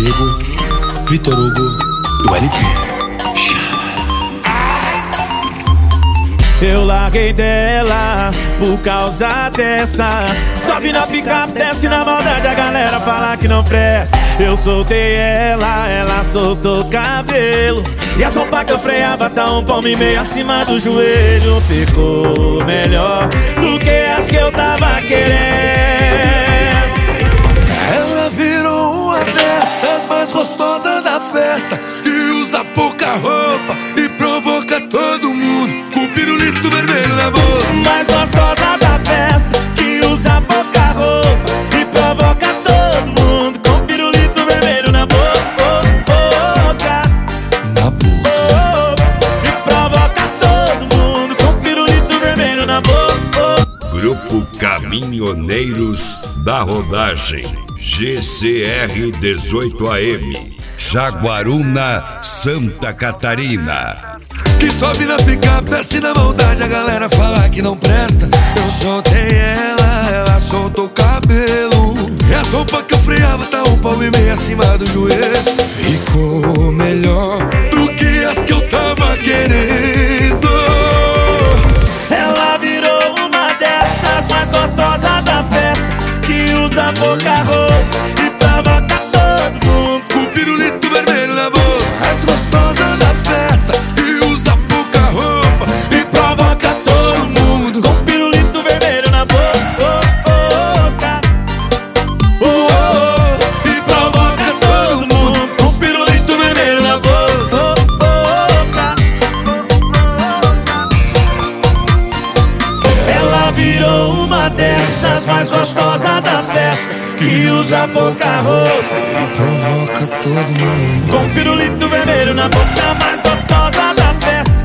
Diego, Vitor Hugo e o LP. Eu larguei dela por causa dessas. Sobe na picape, desce na maldade, a galera fala que não presta. Eu soltei ela soltou o cabelo. E a sopa que eu freava tá um palmo e meio acima do joelho. Ficou melhor do que as que eu tava querendo. Ela virou uma dessas mais gostosas da festa, que usa pouca roupa e provoca todo mundo com o pirulito vermelho na boca. Mais gostosa da festa, que usa pouca roupa e provoca todo mundo com o pirulito vermelho na boca. Na boca. E provoca todo mundo com o pirulito vermelho na boca. Grupo Caminhoneiros da Rodagem, GCR 18AM, Jaguaruna, Santa Catarina. Que sobe na picape, desce na maldade, a galera fala que não presta. Eu soltei ela soltou o cabelo. E a sopa que eu freava tá um palmo e meio acima do joelho. Ficou melhor do que as que eu tava querendo. Ela virou uma dessas mais gostosas da festa, que usa pouca roupa e provoca todo mundo com o pirulito vermelho na boca. Mais gostosa da festa, que usa pouca roupa e provoca todo mundo com o pirulito vermelho na boca. E provoca todo mundo com o pirulito vermelho na boca. Ela virou uma dessas mais gostosas da festa, que usa pouca roupa e provoca todo mundo com o pirulito vermelho na boca. Mais gostosa da festa,